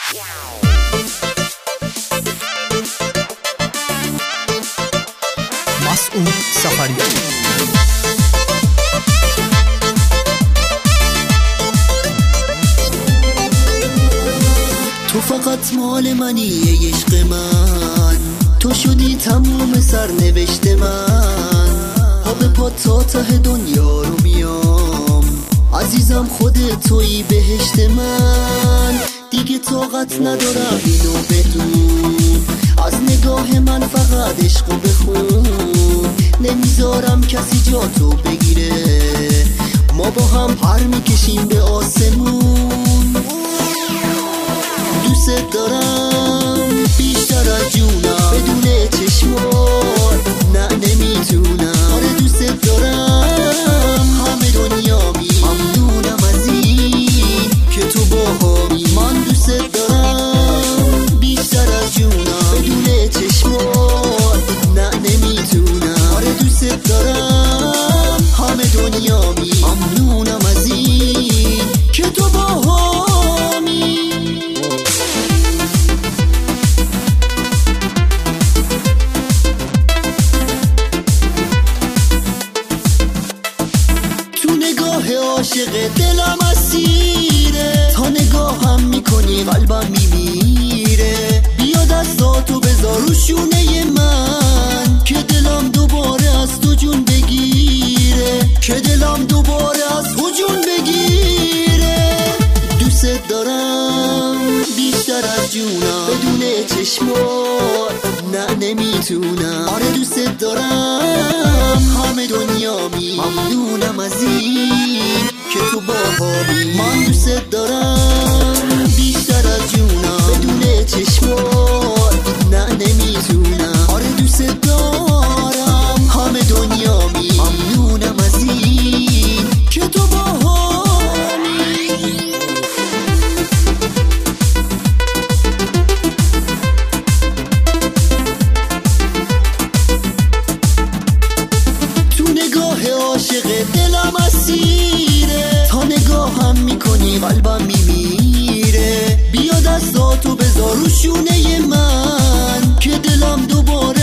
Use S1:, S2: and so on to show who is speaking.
S1: مسعود سفریان.
S2: تو فقط مال منی عشق من، تو شدی تموم سرنوشت من. پا به پا تا ته دنیا رو میام، عزیزم خودت تویی بهشت من. دیگه طاقت ندارم اینو بدون، از نگاه من فقط عشقو بخون. نمیذارم کسی جاتو بگیره، ما با هم پر میکشیم به آسمون. دوست دارم بیشتر از جونم، بدون چشمات نه نمیتونم. آره دوست دارم همه دنیا می ممنونم از این که تو باهامی. من دوست دارم بیشتر از جونم، بدون چشمات نه نمیتونم. آره دوست دارم همه دنیا می ممنونم از این که تو باهامی. عاشق دلم اسیره، تا نگاهم میکنی قلبم میمیره. بیا دستاتو بذار رو شونه من، که دلم دوباره از تو جون بگیره، که دلم دوباره از تو جون بگیره. دوست دارم بیشتر از جونم، بدون چشمات نه نمیتونم. آره دوست دارم همه دنیا می ممنونم از این که تو باهامی. من دوست دارم بیشتر از جونم، بدون چشمات نه نمیتونم. آره دوست دارم همه دنیا می ممنونم از این که تو باهامی. تو نگاه عاشق دلم اسیره، تا نگاهم میکنی قلبم میمیره. بیا دستاتو بذار رو شونه من، که دلم دوباره